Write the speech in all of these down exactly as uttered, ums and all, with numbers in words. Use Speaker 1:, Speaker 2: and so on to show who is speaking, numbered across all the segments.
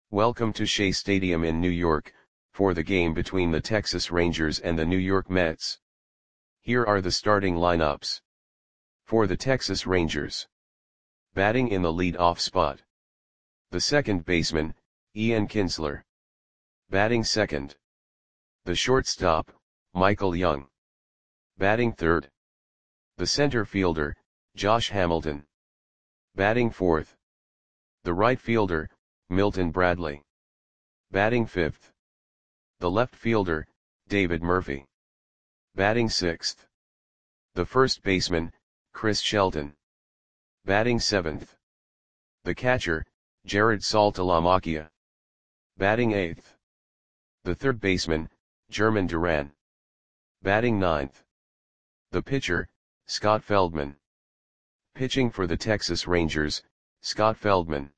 Speaker 1: Welcome to Shea Stadium in New York, for the game between the Texas Rangers and the New York Mets. Here are the starting lineups. For the Texas Rangers. Batting in the lead-off spot. The second baseman, Ian Kinsler. Batting second. The shortstop, Michael Young. Batting third. The center fielder, Josh Hamilton. Batting fourth. The right fielder, Milton Bradley. Batting fifth. The left fielder, David Murphy. Batting sixth. The first baseman, Chris Shelton. Batting seventh. The catcher, Jared Saltalamacchia. Batting eighth. The third baseman, German Duran. Batting ninth. The pitcher, Scott Feldman. Pitching for the Texas Rangers, Scott Feldman.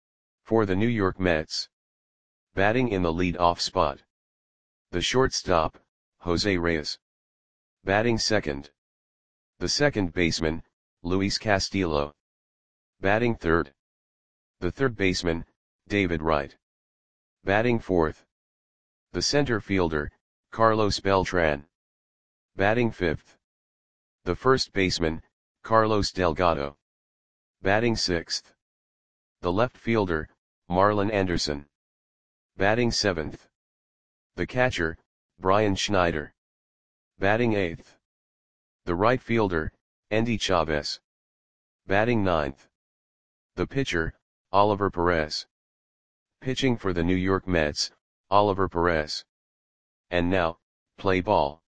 Speaker 1: For the New York Mets. Batting in the lead-off spot. The shortstop, Jose Reyes. Batting second. The second baseman, Luis Castillo. Batting third. The third baseman, David Wright. Batting fourth. The center fielder, Carlos Beltran. Batting fifth. The first baseman, Carlos Delgado. Batting sixth. The left fielder, Marlon Anderson. Batting seventh. The catcher, Brian Schneider. Batting eighth. The right fielder, Endy Chavez. Batting ninth. The pitcher, Oliver Perez. Pitching for the New York Mets, Oliver Perez. And now, play ball.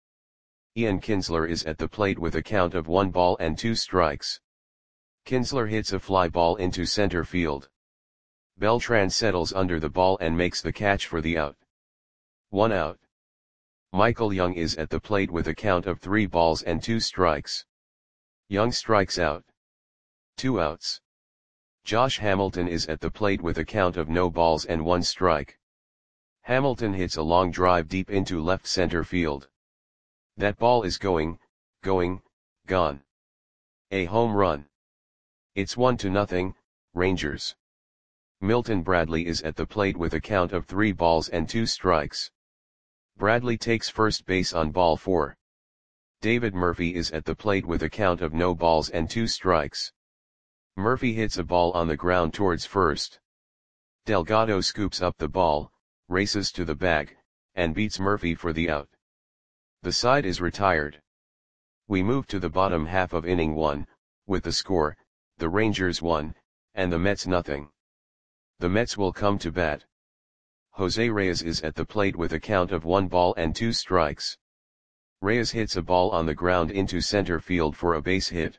Speaker 1: Ian Kinsler is at the plate with a count of one ball and two strikes. Kinsler hits a fly ball into center field. Beltran settles under the ball and makes the catch for the out. One out. Michael Young is at the plate with a count of three balls and two strikes. Young strikes out. Two outs. Josh Hamilton is at the plate with a count of no balls and one strike. Hamilton hits a long drive deep into left center field. That ball is going, going, gone. A home run. It's one to nothing, Rangers. Milton Bradley is at the plate with a count of three balls and two strikes. Bradley takes first base on ball four. David Murphy is at the plate with a count of no balls and two strikes. Murphy hits a ball on the ground towards first. Delgado scoops up the ball, races to the bag, and beats Murphy for the out. The side is retired. We move to the bottom half of inning one, with the score, the Rangers one, and the Mets nothing. The Mets will come to bat. Jose Reyes is at the plate with a count of one ball and two strikes. Reyes hits a ball on the ground into center field for a base hit.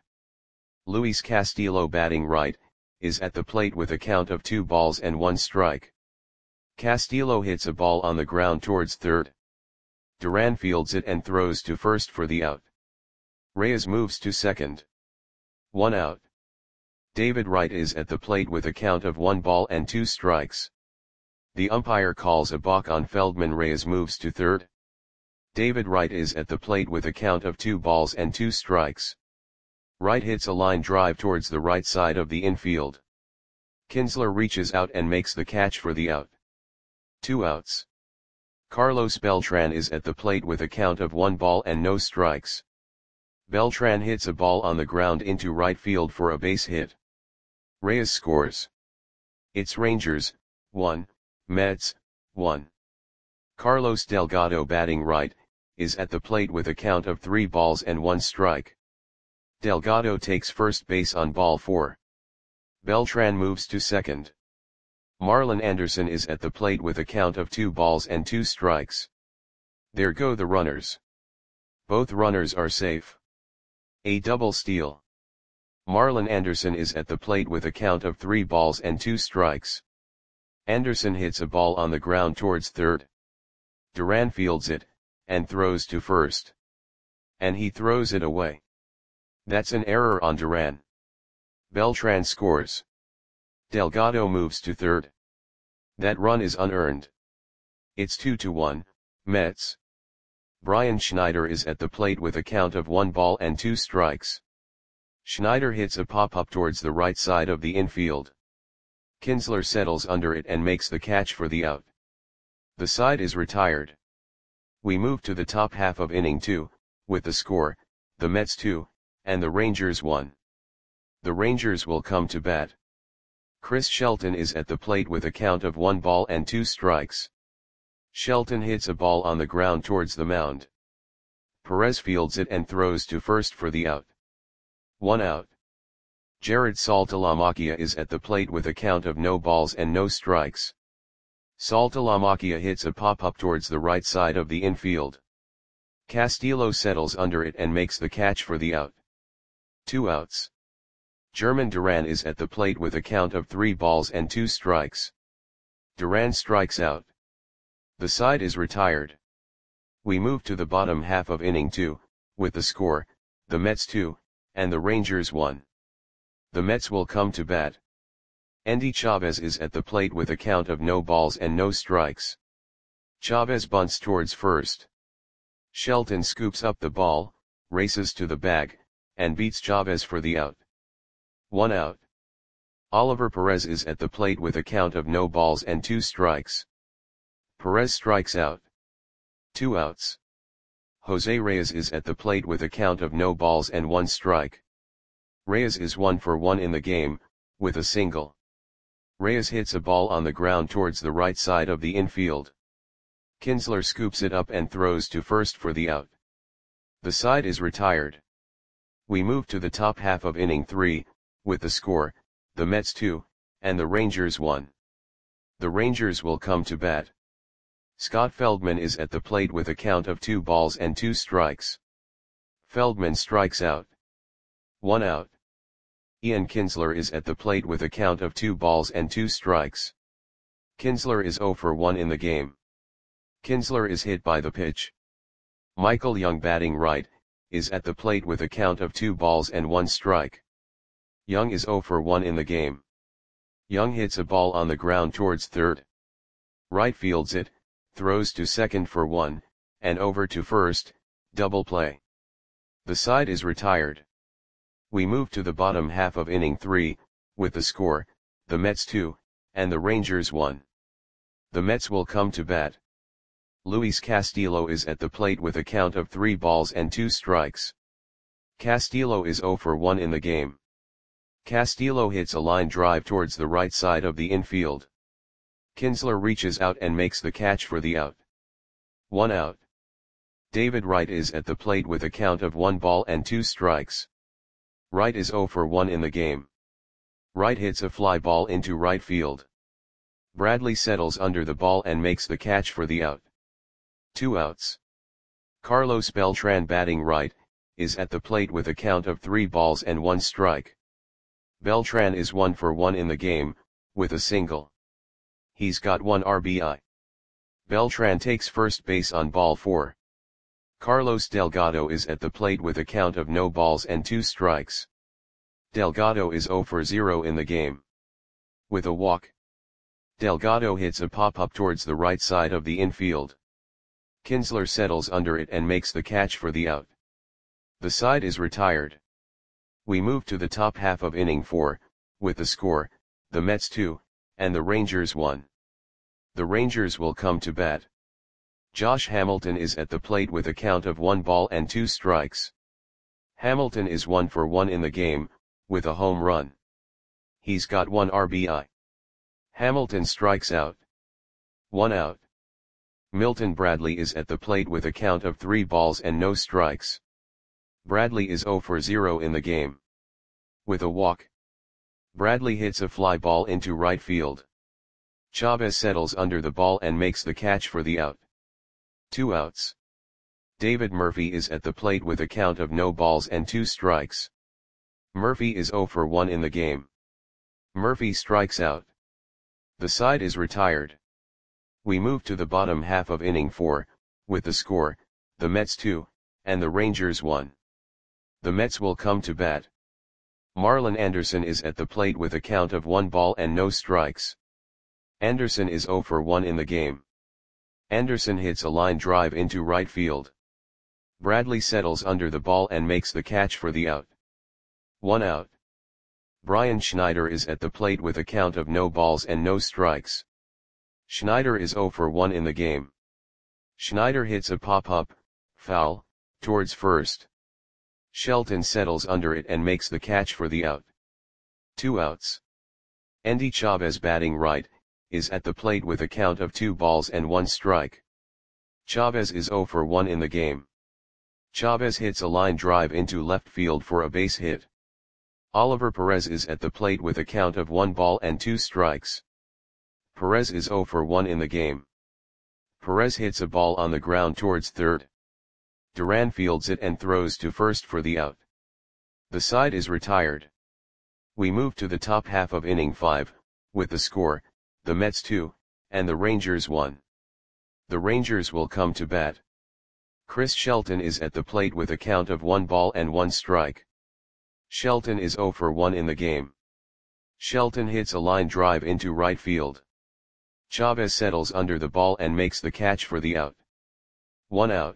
Speaker 1: Luis Castillo, batting right, is at the plate with a count of two balls and one strike. Castillo hits a ball on the ground towards third. Duran fields it and throws to first for the out. Reyes moves to second. One out. David Wright is at the plate with a count of one ball and two strikes. The umpire calls a balk on Feldman. Reyes moves to third. David Wright is at the plate with a count of two balls and two strikes. Wright hits a line drive towards the right side of the infield. Kinsler reaches out and makes the catch for the out. Two outs. Carlos Beltran is at the plate with a count of one ball and no strikes. Beltran hits a ball on the ground into right field for a base hit. Reyes scores. It's Rangers, one, Mets, one. Carlos Delgado, batting right, is at the plate with a count of three balls and one strike. Delgado takes first base on ball four. Beltran moves to second. Marlon Anderson is at the plate with a count of two balls and two strikes. There go the runners. Both runners are safe. A double steal. Marlon Anderson is at the plate with a count of three balls and two strikes. Anderson hits a ball on the ground towards third. Duran fields it, and throws to first. And he throws it away. That's an error on Duran. Beltran scores. Delgado moves to third. That run is unearned. It's two to one, Mets. Brian Schneider is at the plate with a count of one ball and two strikes. Schneider hits a pop-up towards the right side of the infield. Kinsler settles under it and makes the catch for the out. The side is retired. We move to the top half of inning two, with the score, the Mets two, and the Rangers one. The Rangers will come to bat. Chris Shelton is at the plate with a count of one ball and two strikes. Shelton hits a ball on the ground towards the mound. Perez fields it and throws to first for the out. One out. Jared Saltalamacchia is at the plate with a count of no balls and no strikes. Saltalamacchia hits a pop-up towards the right side of the infield. Castillo settles under it and makes the catch for the out. Two outs. German Duran is at the plate with a count of three balls and two strikes. Duran strikes out. The side is retired. We move to the bottom half of inning two, with the score, the Mets two, and the Rangers one. The Mets will come to bat. Endy Chavez is at the plate with a count of no balls and no strikes. Chavez bunts towards first. Shelton scoops up the ball, races to the bag, and beats Chavez for the out. One out. Oliver Perez is at the plate with a count of no balls and two strikes. Perez strikes out. Two outs. Jose Reyes is at the plate with a count of no balls and one strike. Reyes is one for one in the game, with a single. Reyes hits a ball on the ground towards the right side of the infield. Kinsler scoops it up and throws to first for the out. The side is retired. We move to the top half of inning three, with the score, the Mets two, and the Rangers one. The Rangers will come to bat. Scott Feldman is at the plate with a count of two balls and two strikes. Feldman strikes out. One out. Ian Kinsler is at the plate with a count of two balls and two strikes. Kinsler is zero for one in the game. Kinsler is hit by the pitch. Michael Young, batting right, is at the plate with a count of two balls and one strike. Young is zero for one in the game. Young hits a ball on the ground towards third. Right fields it, throws to second for one, and over to first, double play. The side is retired. We move to the bottom half of inning three, with the score, the Mets two, and the Rangers one. The Mets will come to bat. Luis Castillo is at the plate with a count of three balls and two strikes. Castillo is zero for one in the game. Castillo hits a line drive towards the right side of the infield. Kinsler reaches out and makes the catch for the out. One out. David Wright is at the plate with a count of one ball and two strikes. Wright is zero for one in the game. Wright hits a fly ball into right field. Bradley settles under the ball and makes the catch for the out. Two outs. Carlos Beltran, batting right, is at the plate with a count of three balls and one strike. Beltran is one for one in the game, with a single. He's got one R B I. Beltran takes first base on ball four. Carlos Delgado is at the plate with a count of no balls and two strikes. Delgado is zero for zero in the game. With a walk. Delgado hits a pop-up towards the right side of the infield. Kinsler settles under it and makes the catch for the out. The side is retired. We move to the top half of inning four, with the score, the Mets two, and the Rangers one. The Rangers will come to bat. Josh Hamilton is at the plate with a count of one ball and two strikes. Hamilton is one for one in the game, with a home run. He's got one R B I. Hamilton strikes out. One out. Milton Bradley is at the plate with a count of three balls and no strikes. Bradley is zero for zero in the game. With a walk. Bradley hits a fly ball into right field. Chavez settles under the ball and makes the catch for the out. Two outs. David Murphy is at the plate with a count of no balls and two strikes. Murphy is zero for one in the game. Murphy strikes out. The side is retired. We move to the bottom half of inning four, with the score, the Mets two, and the Rangers one. The Mets will come to bat. Marlon Anderson is at the plate with a count of one ball and no strikes. Anderson is zero for one in the game. Anderson hits a line drive into right field. Bradley settles under the ball and makes the catch for the out. One out. Brian Schneider is at the plate with a count of no balls and no strikes. Schneider is zero for one in the game. Schneider hits a pop-up, foul, towards first. Shelton settles under it and makes the catch for the out. Two outs. Endy Chavez, batting right, is at the plate with a count of two balls and one strike. Chavez is zero for one in the game. Chavez hits a line drive into left field for a base hit. Oliver Perez is at the plate with a count of one ball and two strikes. Perez is zero for one in the game. Perez hits a ball on the ground towards third. Duran fields it and throws to first for the out. The side is retired. We move to the top half of inning five, with the score, the Mets two, and the Rangers one. The Rangers will come to bat. Chris Shelton is at the plate with a count of one ball and one strike. Shelton is zero for one in the game. Shelton hits a line drive into right field. Chavez settles under the ball and makes the catch for the out. One out.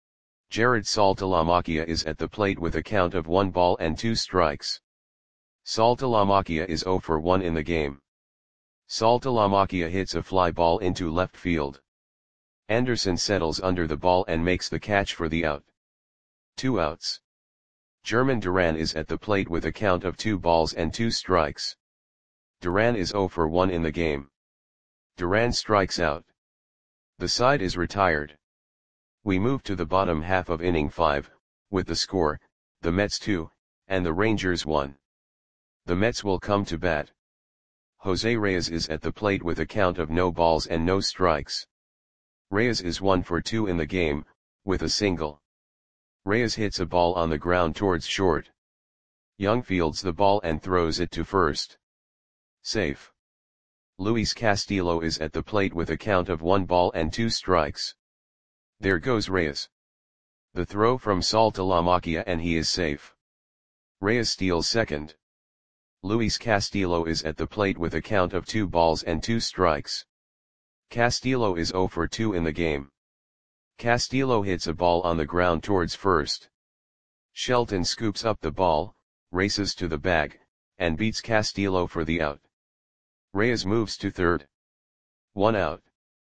Speaker 1: Jared Saltalamacchia is at the plate with a count of one ball and two strikes. Saltalamacchia is zero for one in the game. Saltalamacchia hits a fly ball into left field. Anderson settles under the ball and makes the catch for the out. Two outs. German Duran is at the plate with a count of two balls and two strikes. Duran is zero for one in the game. Duran strikes out. The side is retired. We move to the bottom half of inning five, with the score, the Mets two, and the Rangers one. The Mets will come to bat. Jose Reyes is at the plate with a count of no balls and no strikes. Reyes is one for two in the game, with a single. Reyes hits a ball on the ground towards short. Young fields the ball and throws it to first. Safe. Luis Castillo is at the plate with a count of one ball and two strikes. There goes Reyes. The throw from Saltalamacchia and he is safe. Reyes steals second. Luis Castillo is at the plate with a count of two balls and two strikes. Castillo is zero for two in the game. Castillo hits a ball on the ground towards first. Shelton scoops up the ball, races to the bag, and beats Castillo for the out. Reyes moves to third. One out.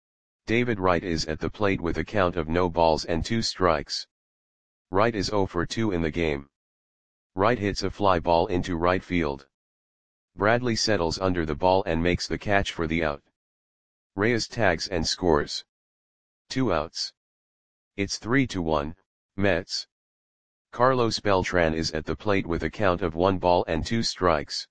Speaker 1: David Wright is at the plate with a count of no balls and two strikes. Wright is zero for two in the game. Wright hits a fly ball into right field. Bradley settles under the ball and makes the catch for the out. Reyes tags and scores. Two outs. It's three to one, Mets. Carlos Beltran is at the plate with a count of one ball and two strikes.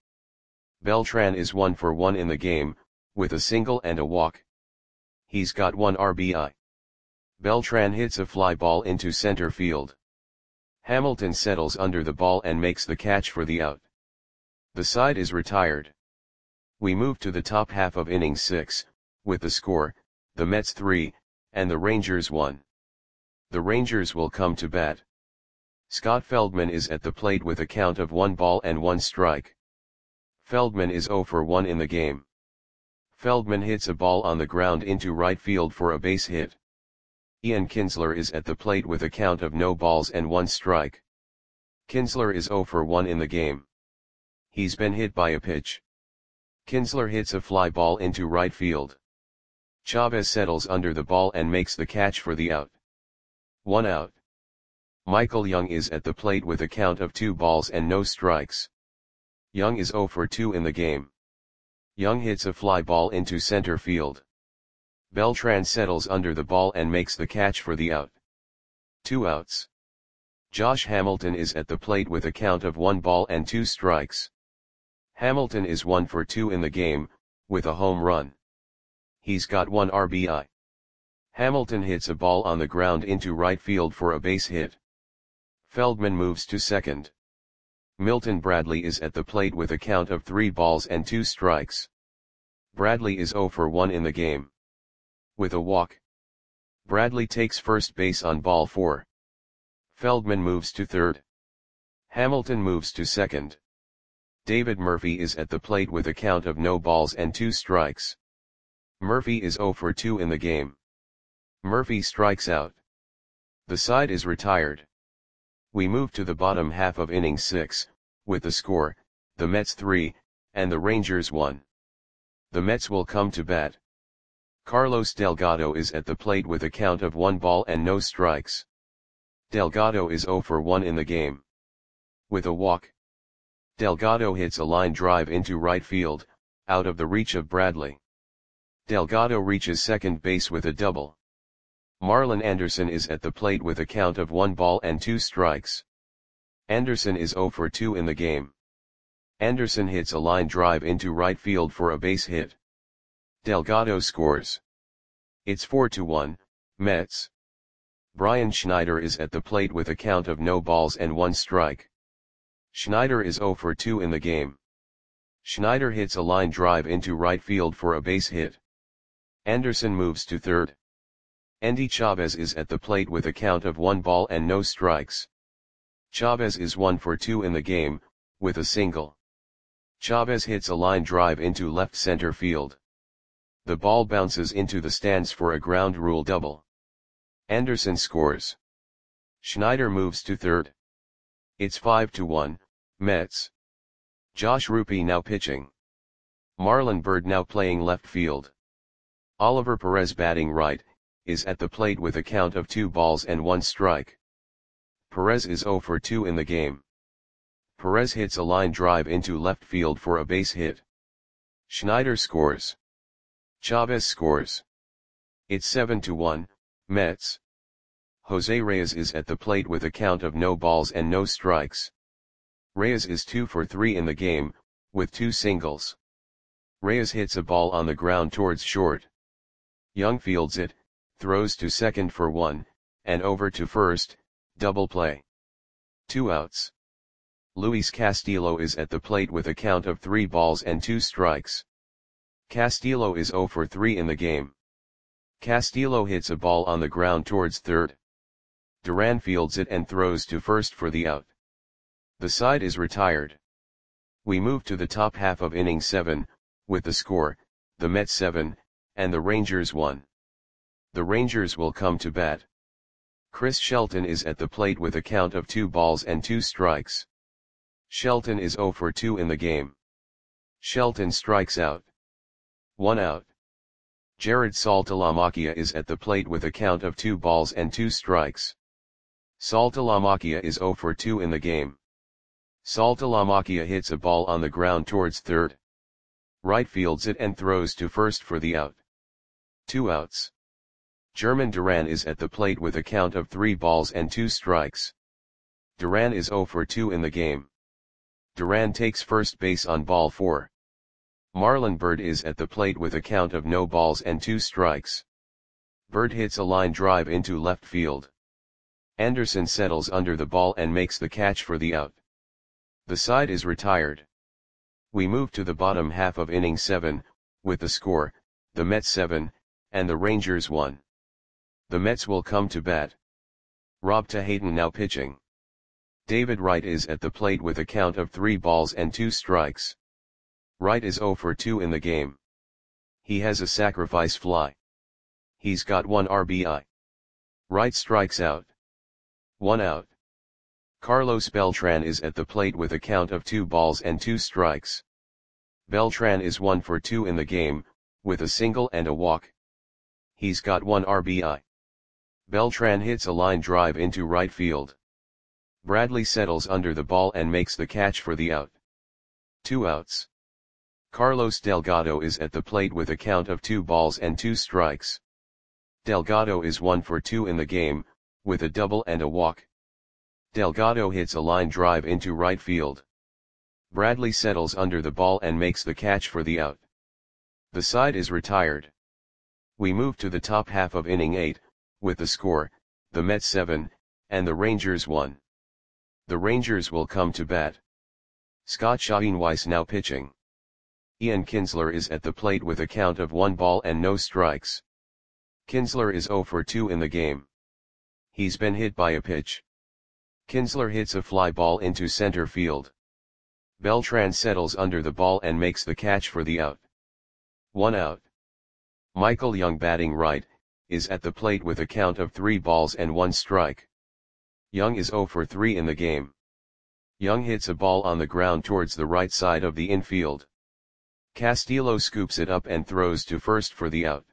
Speaker 1: Beltran is one for one in the game, with a single and a walk. He's got one R B I. Beltran hits a fly ball into center field. Hamilton settles under the ball and makes the catch for the out. The side is retired. We move to the top half of inning six, with the score, the Mets three, and the Rangers one. The Rangers will come to bat. Scott Feldman is at the plate with a count of one ball and one strike. Feldman is zero for one in the game. Feldman hits a ball on the ground into right field for a base hit. Ian Kinsler is at the plate with a count of no balls and one strike. Kinsler is zero for one in the game. He's been hit by a pitch. Kinsler hits a fly ball into right field. Chavez settles under the ball and makes the catch for the out. One out. Michael Young is at the plate with a count of two balls and no strikes. Young is zero for two in the game. Young hits a fly ball into center field. Beltran settles under the ball and makes the catch for the out. Two outs. Josh Hamilton is at the plate with a count of one ball and two strikes. Hamilton is one for two in the game, with a home run. He's got one R B I. Hamilton hits a ball on the ground into right field for a base hit. Feldman moves to second. Milton Bradley is at the plate with a count of three balls and two strikes. Bradley is zero for one in the game. With a walk. Bradley takes first base on ball four. Feldman moves to third. Hamilton moves to second. David Murphy is at the plate with a count of no balls and two strikes. Murphy is zero for two in the game. Murphy strikes out. The side is retired. We move to the bottom half of inning six, with the score, the Mets three, and the Rangers one. The Mets will come to bat. Carlos Delgado is at the plate with a count of one ball and no strikes. Delgado is zero for one in the game. With a walk, Delgado hits a line drive into right field, out of the reach of Bradley. Delgado reaches second base with a double. Marlon Anderson is at the plate with a count of one ball and two strikes. Anderson is zero for two in the game. Anderson hits a line drive into right field for a base hit. Delgado scores. It's four to one, Mets. Brian Schneider is at the plate with a count of no balls and one strike. Schneider is zero for two in the game. Schneider hits a line drive into right field for a base hit. Anderson moves to third. Endy Chavez is at the plate with a count of one ball and no strikes. Chavez is one for two in the game, with a single. Chavez hits a line drive into left center field. The ball bounces into the stands for a ground rule double. Anderson scores. Schneider moves to third. It's five to one, Mets. Josh Rupe now pitching. Marlon Byrd now playing left field. Oliver Perez batting right, is at the plate with a count of two balls and one strike. Perez is zero for two in the game. Perez hits a line drive into left field for a base hit. Schneider scores. Chavez scores. It's seven to one, Mets. Jose Reyes is at the plate with a count of no balls and no strikes. Reyes is two for three in the game, with two singles. Reyes hits a ball on the ground towards short. Young fields it, throws to second for one, and over to first, double play. Two outs. Luis Castillo is at the plate with a count of three balls and two strikes. Castillo is zero for three in the game. Castillo hits a ball on the ground towards third. Duran fields it and throws to first for the out. The side is retired. We move to the top half of inning seven, with the score, the Mets seven, and the Rangers one. The Rangers will come to bat. Chris Shelton is at the plate with a count of two balls and two strikes. Shelton is zero for two in the game. Shelton strikes out. One out. Jared Saltalamacchia is at the plate with a count of two balls and two strikes. Saltalamacchia is zero for two in the game. Saltalamacchia hits a ball on the ground towards third. Right fields it and throws to first for the out. Two outs. German Duran is at the plate with a count of three balls and two strikes. Duran is zero for two in the game. Duran takes first base on ball four. Marlon Byrd is at the plate with a count of no balls and two strikes. Byrd hits a line drive into left field. Anderson settles under the ball and makes the catch for the out. The side is retired. We move to the bottom half of inning seven, with the score, the Mets seven, and the Rangers one. The Mets will come to bat. Rob Tahayton now pitching. David Wright is at the plate with a count of three balls and two strikes. Wright is zero for two in the game. He has a sacrifice fly. He's got one R B I. Wright strikes out. One out. Carlos Beltran is at the plate with a count of two balls and two strikes. Beltran is one for two in the game, with a single and a walk. He's got one R B I. Beltran hits a line drive into right field. Bradley settles under the ball and makes the catch for the out. Two outs. Carlos Delgado is at the plate with a count of two balls and two strikes. Delgado is one for two in the game, with a double and a walk. Delgado hits a line drive into right field. Bradley settles under the ball and makes the catch for the out. The side is retired. We move to the top half of inning eight, with the score, the Mets seven, and the Rangers one. The Rangers will come to bat. Scott Schoenweiss now pitching. Ian Kinsler is at the plate with a count of one ball and no strikes. Kinsler is zero for two in the game. He's been hit by a pitch. Kinsler hits a fly ball into center field. Beltran settles under the ball and makes the catch for the out. One out. Michael Young batting right, is at the plate with a count of three balls and one strike. Young is zero for three in the game. Young hits a ball on the ground towards the right side of the infield. Castillo scoops it up and throws to first for the out.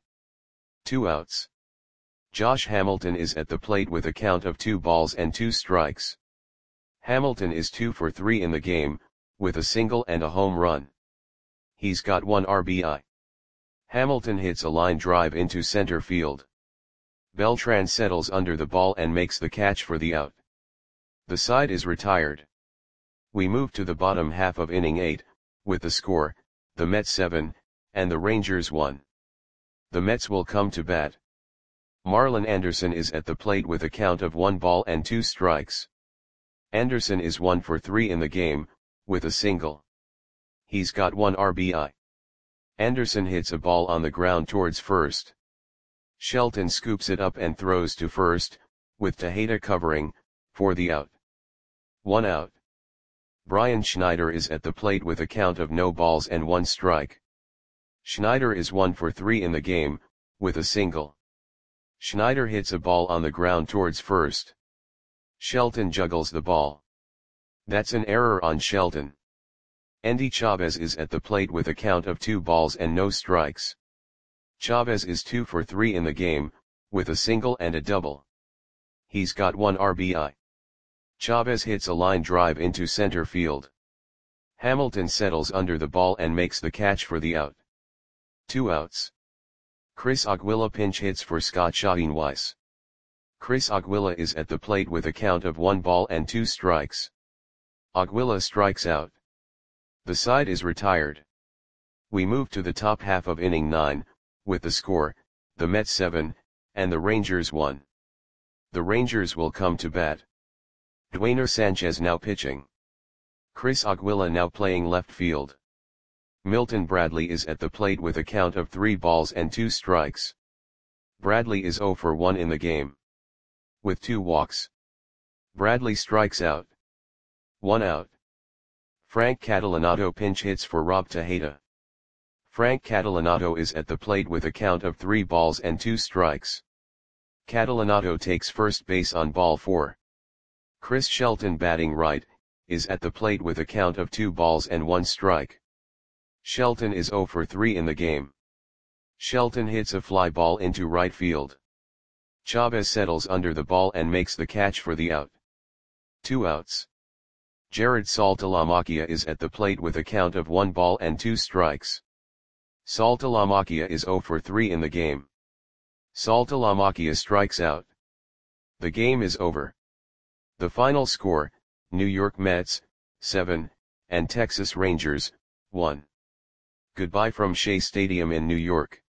Speaker 1: Two outs. Josh Hamilton is at the plate with a count of two balls and two strikes. Hamilton is two for three in the game, with a single and a home run. He's got one R B I. Hamilton hits a line drive into center field. Beltran settles under the ball and makes the catch for the out. The side is retired. We move to the bottom half of inning eight, with the score, the Mets seven, and the Rangers one. The Mets will come to bat. Marlon Anderson is at the plate with a count of one ball and two strikes. Anderson is one for three in the game, with a single. He's got one R B I. Anderson hits a ball on the ground towards first. Shelton scoops it up and throws to first, with Tejeda covering, for the out. One out. Brian Schneider is at the plate with a count of no balls and one strike. Schneider is one for three in the game, with a single. Schneider hits a ball on the ground towards first. Shelton juggles the ball. That's an error on Shelton. Endy Chavez is at the plate with a count of two balls and no strikes. Chavez is two for three in the game, with a single and a double. He's got one R B I. Chavez hits a line drive into center field. Hamilton settles under the ball and makes the catch for the out. Two outs. Chris Aguila pinch hits for Scott Schoenweiss. Chris Aguila is at the plate with a count of one ball and two strikes. Aguila strikes out. The side is retired. We move to the top half of inning nine, with the score, the Mets seven, and the Rangers one. The Rangers will come to bat. Dwayner Sanchez now pitching. Chris Aguila now playing left field. Milton Bradley is at the plate with a count of three balls and two strikes. Bradley is zero for one in the game. With two walks. Bradley strikes out. One out. Frank Catalanato pinch hits for Rob Tejeda. Frank Catalanato is at the plate with a count of three balls and two strikes. Catalanato takes first base on ball four. Chris Shelton batting right, is at the plate with a count of two balls and one strike. Shelton is zero for three in the game. Shelton hits a fly ball into right field. Chavez settles under the ball and makes the catch for the out. Two outs. Jared Saltalamacchia is at the plate with a count of one ball and two strikes. Saltalamacchia is zero for three in the game. Saltalamacchia strikes out. The game is over. The final score, New York Mets, seven, and Texas Rangers, one. Goodbye from Shea Stadium in New York.